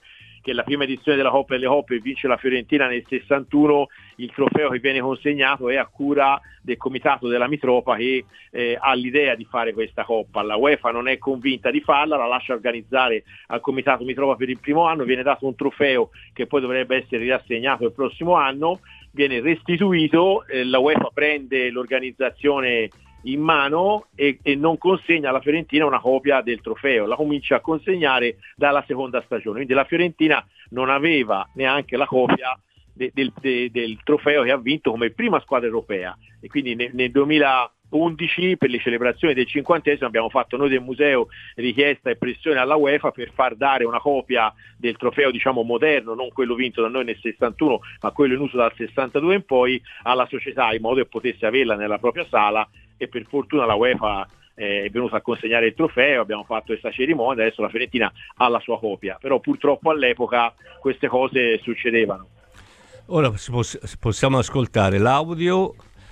che la prima edizione della Coppa delle Coppe vince la Fiorentina nel sessantuno, il trofeo che viene consegnato è a cura del comitato della Mitropa che eh, ha l'idea di fare questa Coppa. La UEFA non è convinta di farla, la lascia organizzare al comitato Mitropa per il primo anno, viene dato un trofeo che poi dovrebbe essere riassegnato il prossimo anno, viene restituito, eh, la UEFA prende l'organizzazione in mano e, e non consegna alla Fiorentina una copia del trofeo, la comincia a consegnare dalla seconda stagione, quindi la Fiorentina non aveva neanche la copia de, del, de, del trofeo che ha vinto come prima squadra europea, e quindi nel, nel duemilaundici per le celebrazioni del cinquantesimo abbiamo fatto noi del museo richiesta e pressione alla UEFA per far dare una copia del trofeo, diciamo moderno, non quello vinto da noi nel sessantuno ma quello in uso dal sessantadue in poi, alla società, in modo che potesse averla nella propria sala, e per fortuna la UEFA eh, è venuta a consegnare il trofeo, abbiamo fatto questa cerimonia, adesso la Fiorentina ha la sua copia, però purtroppo all'epoca queste cose succedevano. Ora possiamo ascoltare l'audio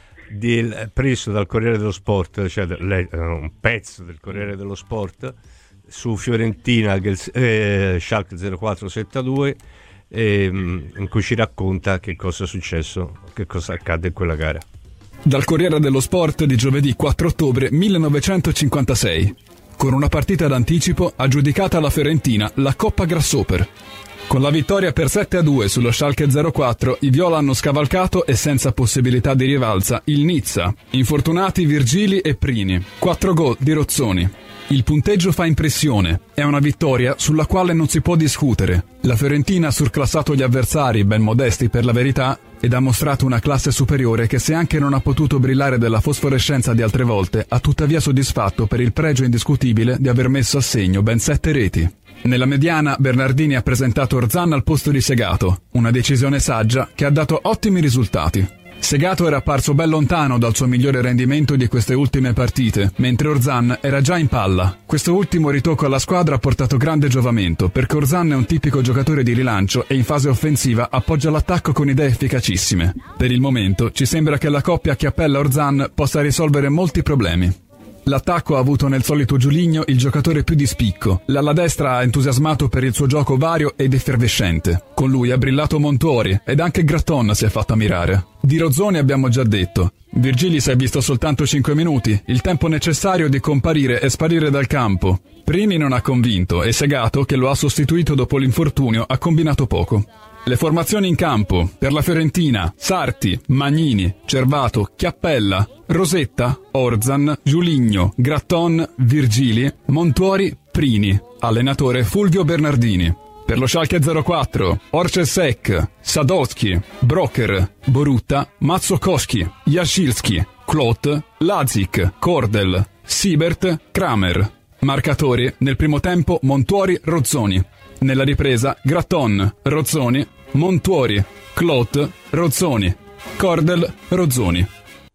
del, preso dal Corriere dello Sport, cioè un pezzo del Corriere dello Sport su Fiorentina eh, Schalke zero quattro settantadue, eh, in cui ci racconta che cosa è successo, che cosa accade in quella gara. Dal Corriere dello Sport di giovedì quattro ottobre millenovecentocinquantasei. Con una partita d'anticipo ha giudicata la Fiorentina la Coppa Grasshopper. Con la vittoria per sette a due sullo Schalke zero quattro, i viola hanno scavalcato e senza possibilità di rivalsa il Nizza. Infortunati Virgili e Prini. Quattro gol di Rozzoni. Il punteggio fa impressione, è una vittoria sulla quale non si può discutere. La Fiorentina ha surclassato gli avversari, ben modesti per la verità, ed ha mostrato una classe superiore che, se anche non ha potuto brillare della fosforescenza di altre volte, ha tuttavia soddisfatto per il pregio indiscutibile di aver messo a segno ben sette reti. Nella mediana Bernardini ha presentato Orzan al posto di Segato, una decisione saggia che ha dato ottimi risultati. Segato era apparso ben lontano dal suo migliore rendimento di queste ultime partite, mentre Orzan era già in palla. Questo ultimo ritocco alla squadra ha portato grande giovamento, perché Orzan è un tipico giocatore di rilancio e in fase offensiva appoggia l'attacco con idee efficacissime. Per il momento ci sembra che la coppia Chiappella-Orzan possa risolvere molti problemi. L'attacco ha avuto nel solito Giuligno il giocatore più di spicco. L'ala destra ha entusiasmato per il suo gioco vario ed effervescente. Con lui ha brillato Montuori ed anche Gratton si è fatto ammirare. Di Rozzoni abbiamo già detto. Virgili si è visto soltanto cinque minuti, il tempo necessario di comparire e sparire dal campo. Prini non ha convinto e Segato, che lo ha sostituito dopo l'infortunio, ha combinato poco. Le formazioni in campo: per la Fiorentina, Sarti, Magnini, Cervato, Chiappella, Rosetta, Orzan, Giuligno, Gratton, Virgili, Montuori, Prini. Allenatore Fulvio Bernardini. Per lo Schalke zero quattro, Orczewski, Sadowski, Broker, Borutta, Mazzokoski, Jasilski, Klot, Lazik, Kordel, Siebert, Kramer. Marcatori: nel primo tempo Montuori, Rozzoni. Nella ripresa Gratton, Rozzoni, Montuori, Klot, Rozzoni, Kordel, Rozzoni.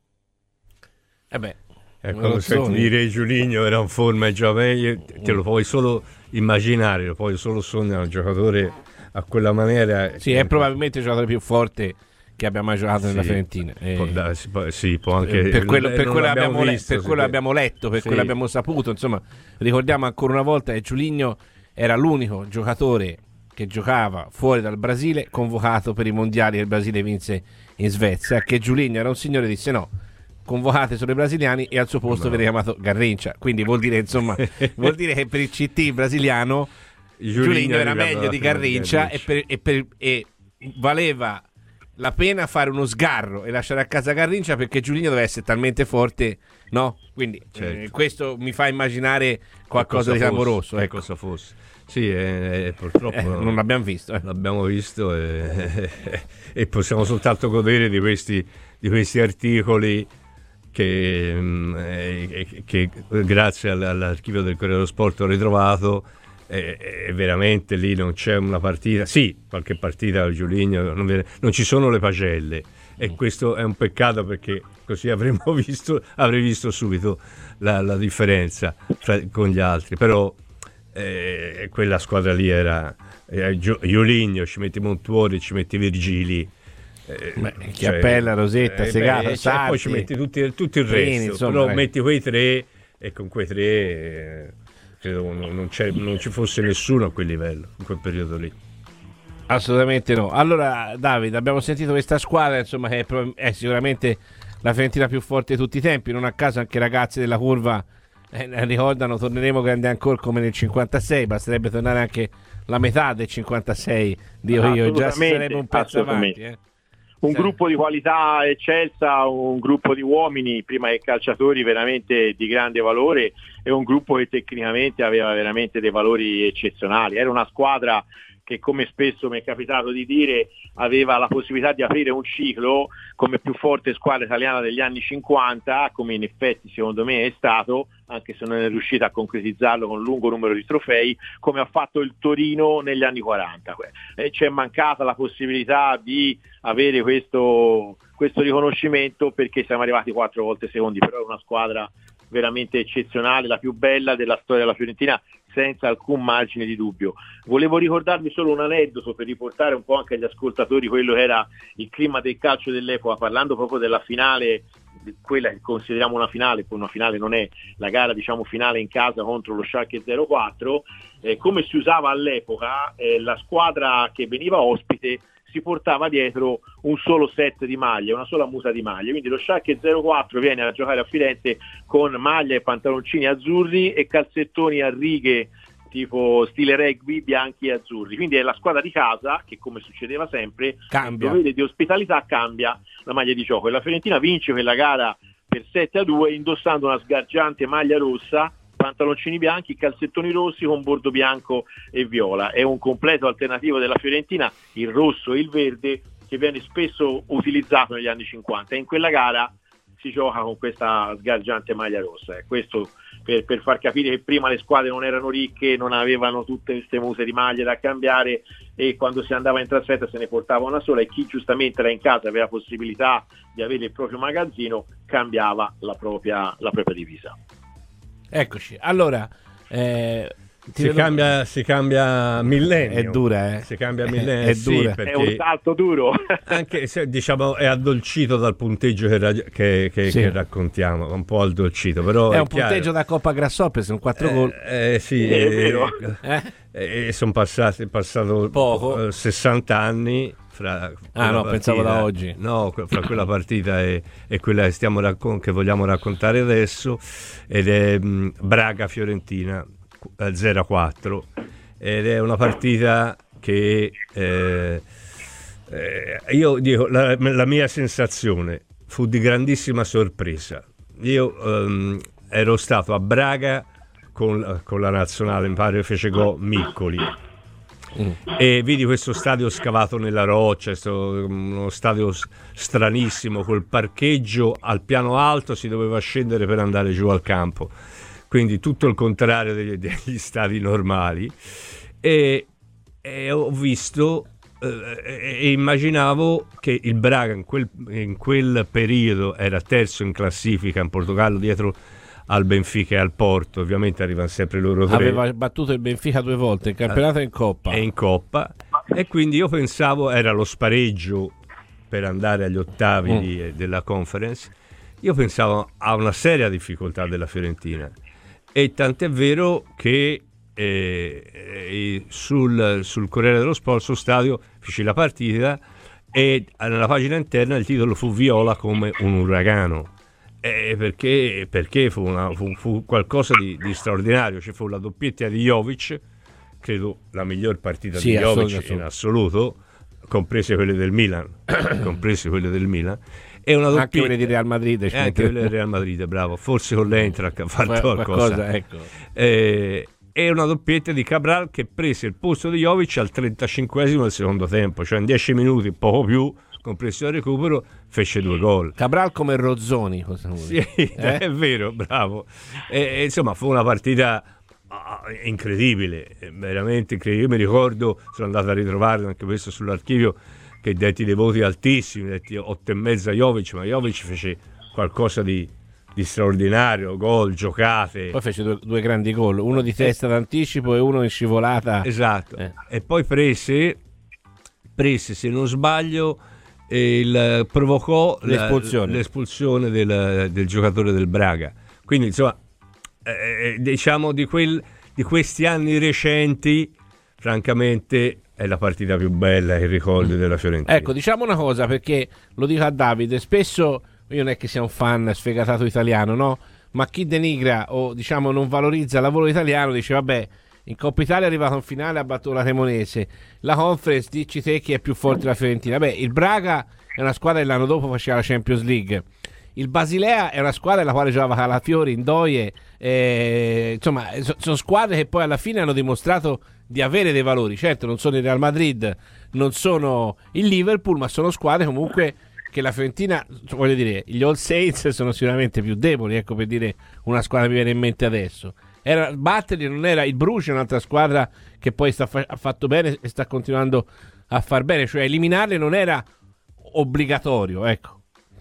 Eh beh, eh, quando senti dire Giuligno era in forma e già meglio, te lo puoi solo immaginare, lo puoi solo sognare un giocatore a quella maniera. Sì, è probabilmente il giocatore più forte che abbia mai giocato nella sì, Fiorentina. Eh, può darsi, sì, può anche, per quello, per quello abbiamo, visto, le, per quello abbiamo letto, per sì. quello abbiamo saputo. Insomma, ricordiamo ancora una volta che Giuligno era l'unico giocatore che giocava fuori dal Brasile convocato per i mondiali che il Brasile vinse in Svezia, che Giuligno era un signore e disse no, convocate solo i brasiliani, e al suo posto no. viene chiamato Garrincha, quindi vuol dire insomma vuol dire che per il C T brasiliano Giuligno era meglio di Garrincha, Garrincha. E, per, e, per, e valeva la pena fare uno sgarro e lasciare a casa Garrincha, perché Giuligno deve essere talmente forte, no? Quindi certo. eh, questo mi fa immaginare qualcosa di clamoroso, ecco. Cosa fosse. Sì, eh, eh, purtroppo eh, non l'abbiamo visto. Eh. L'abbiamo visto e, e possiamo soltanto godere di questi, di questi articoli che, eh, che grazie all'archivio del Corriere dello Sport ho ritrovato. E, e veramente lì non c'è una partita, sì, qualche partita al Giuligno, non, viene, non ci sono le pagelle, e questo è un peccato, perché così avremmo visto, avrei visto subito la, la differenza fra, con gli altri. Però eh, quella squadra lì era eh, Giuligno, ci metti Montuori, ci metti Virgili, eh, beh, Chiappella, cioè, Rosetta, eh, Segato, cioè, poi ci metti tutti, tutto il resto, Prini, insomma, però eh. metti quei tre, e con quei tre eh, credo non, non, c'è, non ci fosse nessuno a quel livello in quel periodo lì. Assolutamente no. Allora, Davide, abbiamo sentito questa squadra, insomma, che è, pro- è sicuramente la Fiorentina più forte di tutti i tempi. Non a caso anche i ragazzi della curva eh, ricordano: torneremo grandi ancora come nel cinquantasei. Basterebbe tornare anche la metà del cinquantasei, dico io, già sarebbe un pezzo avanti. Eh. Un sì. gruppo di qualità eccelsa, un gruppo di uomini, prima che calciatori, veramente di grande valore, e un gruppo che tecnicamente aveva veramente dei valori eccezionali. Era una squadra che, come spesso mi è capitato di dire, aveva la possibilità di aprire un ciclo come più forte squadra italiana degli anni cinquanta, come in effetti secondo me è stato, anche se non è riuscita a concretizzarlo con un lungo numero di trofei, come ha fatto il Torino negli anni quaranta. E c'è mancata la possibilità di avere questo, questo riconoscimento, perché siamo arrivati quattro volte secondi, però è una squadra veramente eccezionale, la più bella della storia della Fiorentina, senza alcun margine di dubbio. Volevo ricordarvi solo un aneddoto per riportare un po' anche agli ascoltatori quello che era il clima del calcio dell'epoca, parlando proprio della finale, quella che consideriamo una finale, poi una finale non è, la gara diciamo finale in casa contro lo Schalke zero quattro. Eh, come si usava all'epoca, eh, la squadra che veniva ospite si portava dietro un solo set di maglie, una sola musa di maglie, quindi lo Schalke zero quattro viene a giocare a Firenze con maglia e pantaloncini azzurri e calzettoni a righe tipo stile rugby bianchi e azzurri, quindi è la squadra di casa che, come succedeva sempre, cambia, il dovere di ospitalità cambia la maglia di gioco, e la Fiorentina vince quella gara per sette a due indossando una sgargiante maglia rossa, pantaloncini bianchi, calzettoni rossi con bordo bianco e viola. È un completo alternativo della Fiorentina, il rosso e il verde, che viene spesso utilizzato negli anni cinquanta, e in quella gara si gioca con questa sgargiante maglia rossa. E questo per, per far capire che prima le squadre non erano ricche, non avevano tutte queste muse di maglie da cambiare, e quando si andava in trasferta se ne portava una sola, e chi giustamente era in casa aveva possibilità di avere il proprio magazzino cambiava la propria, la propria divisa. Eccoci, allora eh, si, vedo... cambia, si cambia millennio. È dura, eh? Si cambia millennio, è, sì, dura. È un salto duro. Anche se diciamo è addolcito dal punteggio che, che, che, sì. che raccontiamo, un po' addolcito, però è, è un chiaro. Punteggio da Coppa Grasshopper, sono quattro gol. Eh, eh sì, è vero. Eh? E eh, sono passati passato poco, eh, sessanta anni. Fra ah no, partita, pensavo da oggi. No, fra quella partita e, e quella che, stiamo raccon- che vogliamo raccontare adesso, ed è mh, Braga-Fiorentina eh, zero a quattro, ed è una partita che eh, eh, io dico, la, la mia sensazione fu di grandissima sorpresa. Io um, ero stato a Braga con, con la nazionale, mi pare fece gol Miccoli. Mm. E vidi questo stadio scavato nella roccia, uno stadio stranissimo col parcheggio al piano alto, si doveva scendere per andare giù al campo, quindi tutto il contrario degli, degli stadi normali, e, e ho visto eh, e immaginavo che il Braga in quel, in quel periodo era terzo in classifica in Portogallo, dietro al Benfica e al Porto, ovviamente arrivano sempre loro tre. Aveva battuto il Benfica due volte, in campionato e in Coppa. E in Coppa, e quindi io pensavo era lo spareggio per andare agli ottavi mm. di, della Conference. Io pensavo a una seria difficoltà della Fiorentina, e tant'è vero che eh, sul, sul Corriere dello Sport, sul stadio, feci la partita e nella pagina interna il titolo fu Viola come un uragano. Eh, perché, perché fu, una, fu, fu qualcosa di, di straordinario. Ci fu la doppietta di Jovic, credo la miglior partita sì, di Jovic assoluto. in assoluto, comprese quelle del Milan, comprese quelle del Milan, e una doppietta, anche quelle di Real Madrid, eh, anche quelle del Real Madrid, bravo, forse con l'Eintracht ha fatto qualcosa, qualcosa ecco. eh, e una doppietta di Cabral che prese il posto di Jovic al trentacinquesimo del secondo tempo, cioè in dieci minuti, poco più, compreso il recupero, fece due gol. Cabral come Rozzoni, cosa vuoi? Sì, eh? è vero, bravo. E, e, insomma, fu una partita ah, incredibile, veramente incredibile. Io mi ricordo, sono andato a ritrovare anche questo sull'archivio, che detti dei voti altissimi, detti otto e mezzo a Jovic, ma Jovic fece qualcosa di, di straordinario, gol, giocate. Poi fece due, due grandi gol, uno di testa eh. d'anticipo e uno in scivolata. Esatto. Eh. E poi prese, prese, se non sbaglio, il, provocò l'espulsione, la, l'espulsione del, del giocatore del Braga. Quindi insomma eh, diciamo di, quel, di questi anni recenti, francamente è la partita più bella che ricordi della Fiorentina. Ecco, diciamo una cosa, perché lo dico a Davide, spesso io non è che sia un fan sfegatato italiano, no? Ma chi denigra o diciamo non valorizza il lavoro italiano dice vabbè, in Coppa Italia è arrivato in finale, ha battuto la Cremonese, la Conference dici te chi è più forte la Fiorentina. Beh, il Braga è una squadra che l'anno dopo faceva la Champions League, il Basilea è una squadra nella quale giocava Calafiori, Ndoye, eh, insomma so, sono squadre che poi alla fine hanno dimostrato di avere dei valori. Certo non sono il Real Madrid, non sono il Liverpool, ma sono squadre comunque che la Fiorentina, voglio dire, gli All Saints sono sicuramente più deboli, ecco, per dire una squadra che mi viene in mente adesso. Era batterli, non era il Bruges, è un'altra squadra che poi sta fa- ha fatto bene e sta continuando a far bene, cioè eliminarli non era obbligatorio, ecco.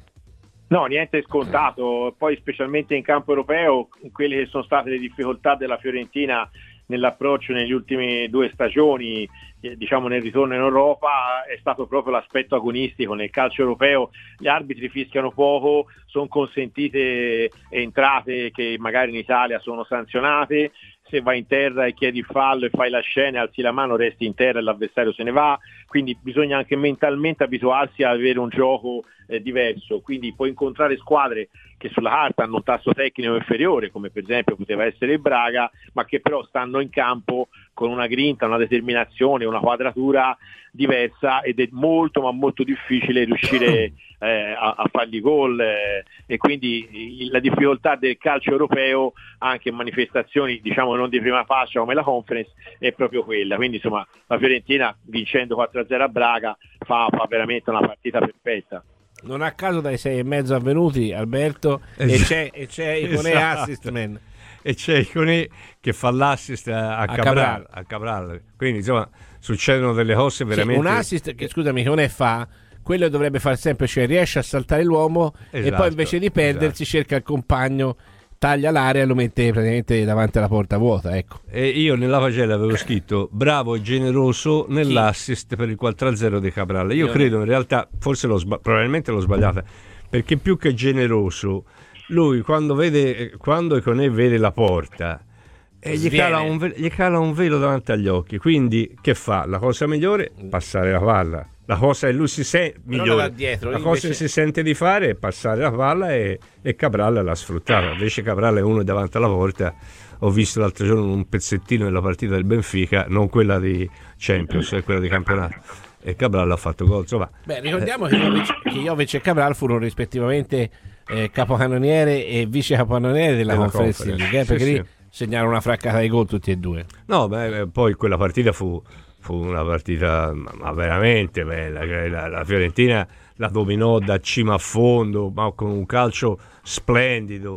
No, niente scontato, poi specialmente in campo europeo, quelle che sono state le difficoltà della Fiorentina nell'approccio negli ultimi due stagioni, eh, diciamo nel ritorno in Europa, è stato proprio l'aspetto agonistico. Nel calcio europeo gli arbitri fischiano poco, sono consentite entrate che magari in Italia sono sanzionate, se vai in terra e chiedi fallo e fai la scena, alzi la mano, resti in terra e l'avversario se ne va, quindi bisogna anche mentalmente abituarsi a avere un gioco eh, diverso, quindi puoi incontrare squadre che sulla carta hanno un tasso tecnico inferiore, come per esempio poteva essere il Braga, ma che però stanno in campo con una grinta, una determinazione, una quadratura diversa, ed è molto ma molto difficile riuscire eh, a, a fargli gol, eh, e quindi il, la difficoltà del calcio europeo anche in manifestazioni diciamo non di prima fascia come la Conference è proprio quella. Quindi insomma la Fiorentina vincendo quattro a zero a Braga fa, fa veramente una partita perfetta. Non a caso dai sei e mezzo avvenuti, Alberto, esatto. e c'è, e c'è Iconè esatto. assist man. E c'è Iconè che fa l'assist a, a, Cabral, Cabral. a Cabral. Quindi insomma succedono delle cose veramente... Sì, un assist che scusami Iconè fa quello che dovrebbe fare sempre, cioè riesce a saltare l'uomo, esatto, e poi invece di perdersi esatto. cerca il compagno, taglia l'area e lo mette praticamente davanti alla porta vuota, ecco. E io nella pagella avevo scritto bravo e generoso nell'assist per il quattro a zero di Cabral. Io, io credo in realtà, forse l'ho sba- probabilmente l'ho sbagliata, perché più che generoso lui quando vede quando Iconè vede la porta e gli cala, un ve- gli cala un velo davanti agli occhi, quindi che fa? La cosa migliore? Passare la palla. La cosa che lui si sente migliore, dietro, la invece... cosa che si sente di fare è passare la palla, e, e Cabral l'ha sfruttata. Invece Cabral è uno davanti alla porta. Ho visto l'altro giorno un pezzettino della partita del Benfica, non quella di Champions, è quella di campionato, e Cabral ha fatto gol. Insomma, beh, ricordiamo che Jovic, che Jovic e Cabral furono rispettivamente eh, capocannoniere e vice capocannoniere della, della Conference League, eh, perché sì, lì sì. segnarono una fraccata di gol tutti e due. No, beh, poi quella partita fu fu una partita ma veramente bella, cioè, la, la Fiorentina la dominò da cima a fondo, ma con un calcio splendido,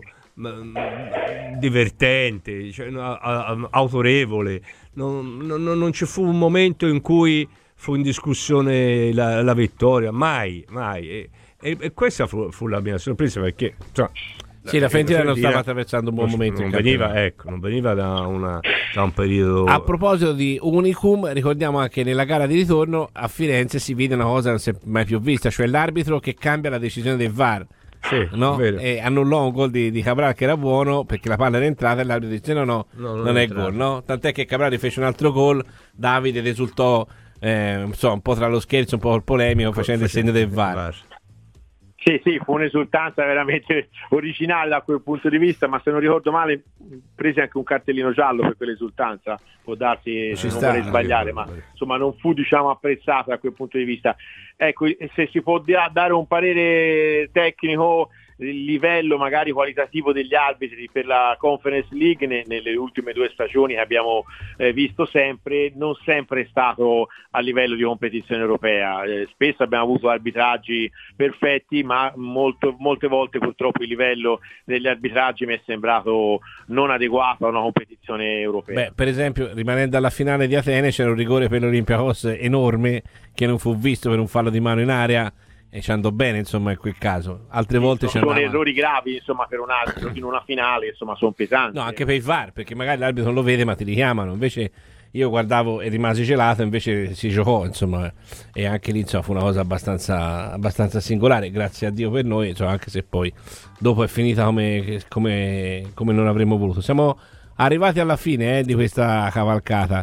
divertente, cioè, autorevole. Non, non, non ci fu un momento in cui fu in discussione la, la vittoria, mai, mai. E, e, e questa fu, fu la mia sorpresa, perché insomma, sì, la Fiorentina non stava attraversando un buon non, momento. Non veniva, ecco, non veniva da, una, da un periodo. A proposito di unicum, ricordiamo anche nella gara di ritorno a Firenze si vide una cosa non si è mai più vista, cioè l'arbitro che cambia la decisione del V A R. Sì, no? E annullò un gol di, di Cabral che era buono perché la palla era entrata e l'arbitro dice no, no, no non, non è gol, no? Tant'è che Cabral fece un altro gol, Davide risultò eh, insomma, un po' tra lo scherzo, un po' il polemico, facendo il segno del V A R. Sì, sì, fu un'esultanza veramente originale da quel punto di vista, ma se non ricordo male prese anche un cartellino giallo per quell'esultanza, può darsi, se non vorrei sbagliare, ma insomma non fu diciamo apprezzata da quel punto di vista. Ecco, se si può dare un parere tecnico, il livello magari qualitativo degli arbitri per la Conference League ne, nelle ultime due stagioni che abbiamo eh, visto sempre, non sempre è stato a livello di competizione europea. Eh, spesso abbiamo avuto arbitraggi perfetti, ma molto, molte volte purtroppo il livello degli arbitraggi mi è sembrato non adeguato a una competizione europea. Beh, per esempio, rimanendo alla finale di Atene c'era un rigore per l'Olympiakos enorme che non fu visto per un fallo di mano in area, e ci andò bene insomma in quel caso. Altre sì, volte sono errori gravi insomma per un arbitro in una finale, insomma sono pesanti. No, anche per il V A R, perché magari l'arbitro non lo vede ma ti richiamano, invece io guardavo e rimasi gelato, invece si giocò insomma, e anche lì insomma fu una cosa abbastanza abbastanza singolare, grazie a Dio per noi, insomma, anche se poi dopo è finita come, come, come non avremmo voluto. Siamo arrivati alla fine eh, di questa cavalcata.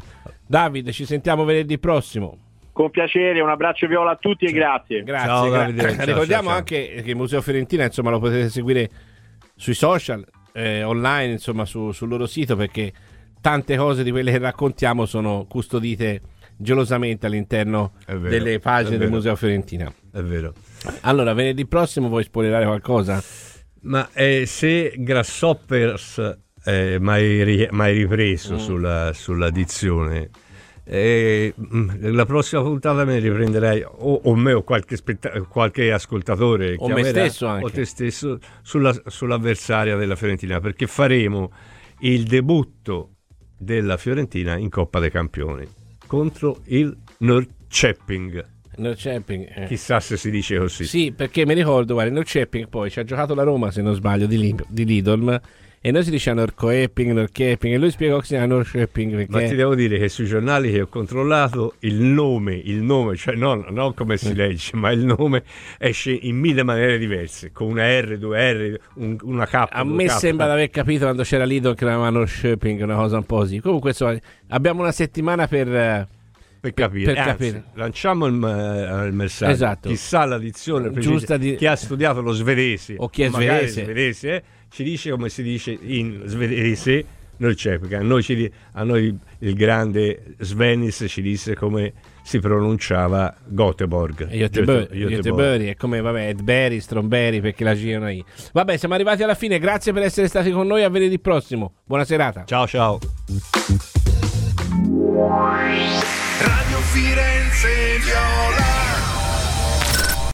David, ci sentiamo venerdì prossimo. Con piacere, un abbraccio viola a tutti e grazie. Grazie. Ciao, gra- Davide. Ciao, Ricordiamo ciao, ciao. anche che il Museo Fiorentina, insomma, lo potete seguire sui social, eh, online, insomma, su, sul loro sito, perché tante cose di quelle che raccontiamo sono custodite gelosamente all'interno È vero, delle pagine è del vero. Museo Fiorentina. È vero. Allora, venerdì prossimo vuoi spoilerare qualcosa? Ma eh, se Grasshoppers eh, mai, ri- mai ripreso Mm. sulla, sulla dizione, eh, mh, la prossima puntata me ne riprenderai o, o me o qualche, spetta- qualche ascoltatore O me chiamerà, stesso anche. o te stesso sulla, sull'avversaria della Fiorentina, perché faremo il debutto della Fiorentina in Coppa dei Campioni contro il Norrköping. Norrköping, eh. Chissà se si dice così. Sì, perché mi ricordo, guarda, il Norrköping poi ci ha giocato la Roma, se non sbaglio, di, Li- di Lidl, e noi si dice Norrköping, Norrköping, e lui spiegò che si chiama Norrköping perché... Ma ti devo dire che sui giornali che ho controllato il nome, il nome, cioè non, non come si legge, ma il nome esce in mille maniere diverse, con una R, due R, un- una K. A due me K. sembra di aver capito quando c'era Lidl che chiamava Norrköping, una cosa un po' così. Comunque, insomma, abbiamo una settimana per... eh, per capire. per Anzi, capire. lanciamo il, eh, il messaggio. Esatto. Chissà la dizione precisa, Giusta di- chi ha studiato lo svedese O chi è magari svedese. svedese, eh, ci dice come si dice in svedese Norrköping. A noi, ci di- a noi il grande Svenis ci disse come si pronunciava Göteborg. Göteborg, Göte- Göteborg è come, vabbè, Edberry, Stromberry, perché la girano lì. Vabbè, siamo arrivati alla fine, grazie per essere stati con noi, a venerdì prossimo. Buona serata. Ciao ciao. Radio Firenze Viola.